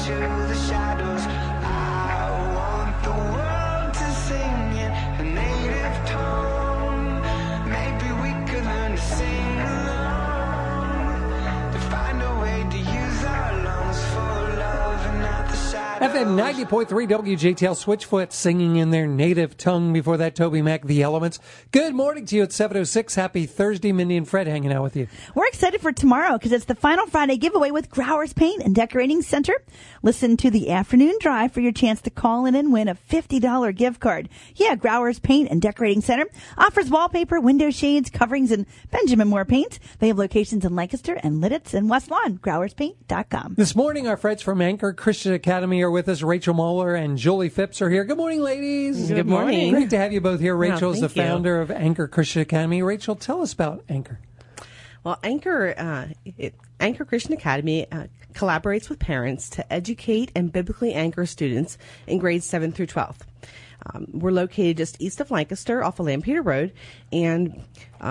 the shadows. I want the world to sing in a native tongue. Maybe we could learn to sing along, to find a way to use our lungs for love and not the shadows. FM 90.3 WJTL, Switchfoot singing in their native tongue. Before that, Toby Mac, The Elements. Good morning to you at 7:06. Happy Thursday. Mindy and Fred hanging out with you. We're excited for tomorrow because it's the final Friday giveaway with Growers Paint and Decorating Center. Listen to the afternoon drive for your chance to call in and win a $50 gift card. Yeah, Growers Paint and Decorating Center offers wallpaper, window shades, coverings, and Benjamin Moore paints. They have locations in Lancaster and Lidditz and West Lawn. GrowersPaint.com. This morning, our friends from Anchor Christian Academy are with us. Rachel Moeller and Julie Phipps are here. Good morning, ladies. Good morning. Great to have you both here. Rachel is the thank you. founder of Anchor Christian Academy. Rachel, tell us about Anchor. Well, Anchor Christian Academy collaborates with parents to educate and biblically anchor students in grades 7 through 12. We're located just east of Lancaster off of Lampeter Road, and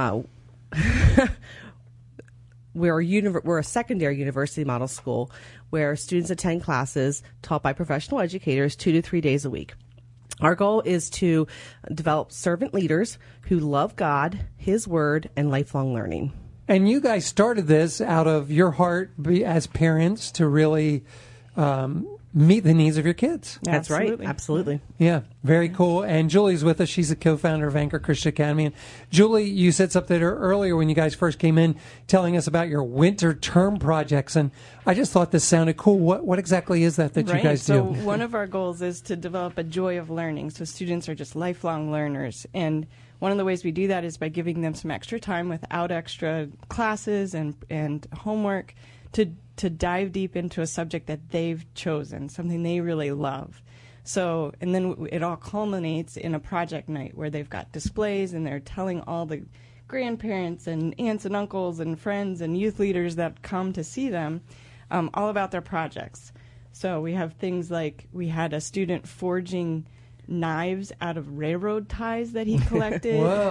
we're a secondary university model school where students attend classes taught by professional educators 2 to 3 days a week. Our goal is to develop servant leaders who love God, His Word, and lifelong learning. And you guys started this out of your heart as parents to really meet the needs of your kids. That's right. Absolutely. Yeah, very cool. And Julie's with us. She's the co-founder of Anchor Christian Academy. And Julie, you said something earlier when you guys first came in, telling us about your winter term projects. And I just thought this sounded cool. What exactly is that you guys do? So one of our goals is to develop a joy of learning. So students are just lifelong learners. And one of the ways we do that is by giving them some extra time without extra classes and homework to dive deep into a subject that they've chosen, something they really love. So, and then it all culminates in a project night where they've got displays and they're telling all the grandparents and aunts and uncles and friends and youth leaders that come to see them all about their projects. So we have things like we had a student forging knives out of railroad ties that he collected. Whoa.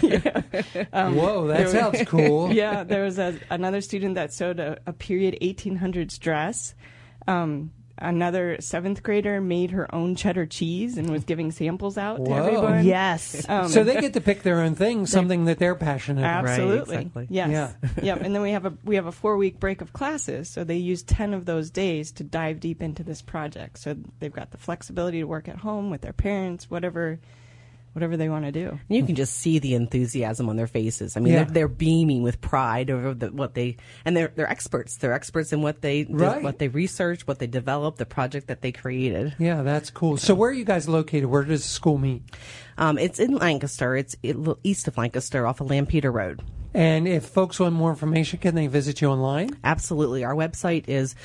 Whoa, that sounds cool. Yeah, there was another student that sewed a period 1800s dress. Another 7th grader made her own cheddar cheese and was giving samples out to everyone. Yes. So they get to pick their own thing, something that they're passionate about. Absolutely. Right, exactly. Yes. Yeah. Yep. And then we have a 4-week break of classes, so they use 10 of those days to dive deep into this project. So they've got the flexibility to work at home with their parents, whatever they want to do. You can just see the enthusiasm on their faces. I mean, they're beaming with pride over and they're experts. They're experts in what they research, what they develop, the project that they created. Yeah, that's cool. So where are you guys located? Where does the school meet? It's in Lancaster. It's east of Lancaster off of Lampeter Road. And if folks want more information, can they visit you online? Absolutely. Our website is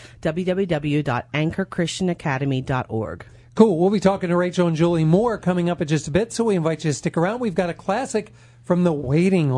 www.anchorchristianacademy.org. Cool. We'll be talking to Rachel and Julie more coming up in just a bit, so we invite you to stick around. We've got a classic from the Waiting